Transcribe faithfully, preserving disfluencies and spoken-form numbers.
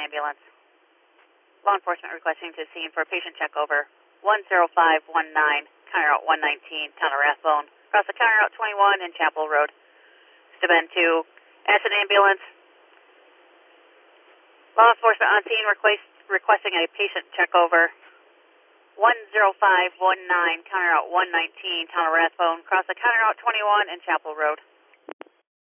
ambulance. Law enforcement requesting to scene for patient check over one zero five one nine, counter route one nineteen, town of Rathbone. Cross the counter route twenty-one and Chapel Road. Steuben to accident ambulance. Law enforcement on scene request, requesting a patient check over one zero five one nine, counter route one nineteen, town of Rathbone. Cross the counter route twenty-one and Chapel Road.